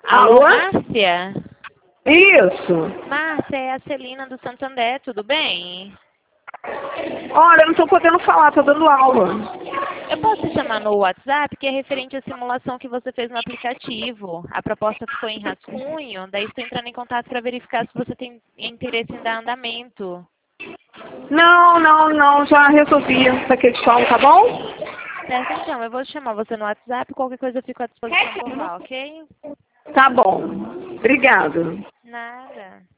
Alô, Alô? Márcia? Isso. Márcia, é a Celina do Santander, tudo bem? Olha, eu não estou podendo falar, estou dando aula. Eu posso te chamar no WhatsApp, que é referente à simulação que você fez no aplicativo. A proposta ficou em rascunho, daí estou entrando em contato para verificar se você tem interesse em dar andamento. Não, já resolvi essa questão, tá bom? Certo, então, eu vou chamar você no WhatsApp, qualquer coisa eu fico à disposição por lá, ok? Tá bom. Obrigada. Nada.